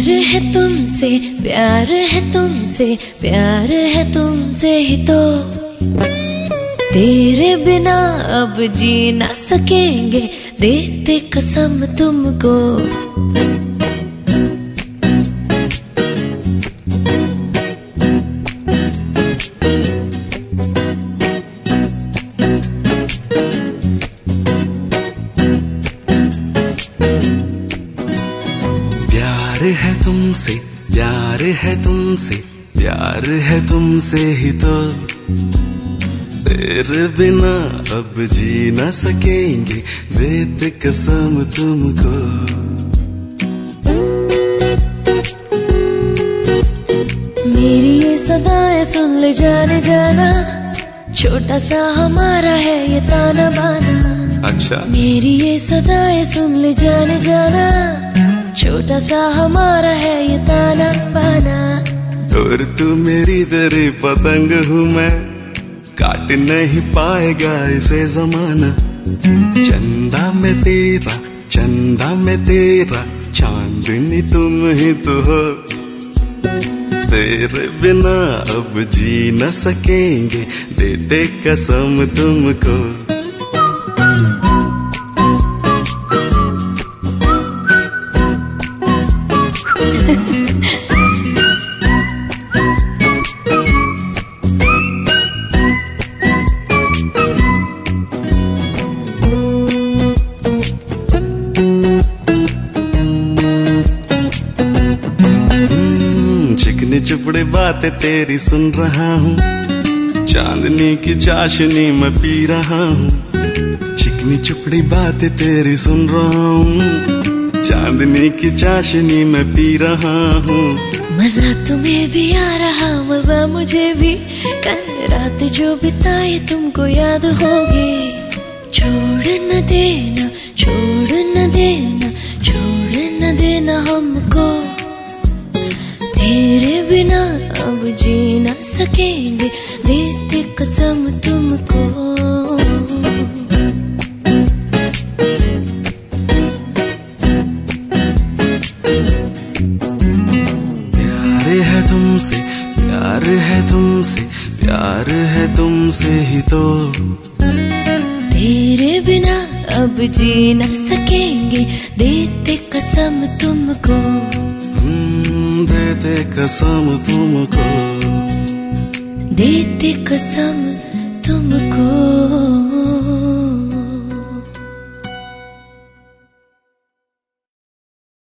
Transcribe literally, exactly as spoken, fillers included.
प्यार है तुमसे, प्यार है तुमसे, प्यार है तुमसे ही तो। तेरे बिना अब जी ना सकेंगे, देते कसम तुमको। प्यार है तुमसे, प्यार है तुमसे, प्यार है तुमसे ही तो। तेरे बिना अब जी ना सकेंगे, देते कसम तुमको। मेरी ये सदाएं सुन ले जाने जाना, छोटा सा हमारा है ये ताना बाना। अच्छा। मेरी ये सदाएं सुन ले जाने जाना, छोटा सा हमारा है ये ताना बाना। और तू मेरी तेरी पतंग हूँ मैं, काट नहीं पाएगा इसे जमाना। चंदा में तेरा, चंदा में तेरा, चांदनी तुम ही तो हो। तेरे बिना अब जी न सकेंगे, देते कसम तुमको। चिकनी चुपड़ी बातें तेरी सुन रहा हूँ, चांदनी की चाशनी मैं पी रहा हूँ। चिकनी चुपड़ी बातें तेरी सुन रहा हूँ, चांदनी की चाशनी मैं पी रहा हूँ। मजा तुम्हें भी आ रहा, मजा मुझे भी। कल रात जो बिताई तुमको याद होगी। छोड़ न देना, छोड़ न देना, छोड़ न देना हमको। तेरे बिना अब जी ना सकेंगे, देते कसम तुमको। प्यार है तुमसे, प्यार है तुमसे, प्यार है तुमसे ही तो। तेरे बिना अब जी ना सकेंगे, देते कसम तुमको। देते कसम तुमको, देते कसम तुमको।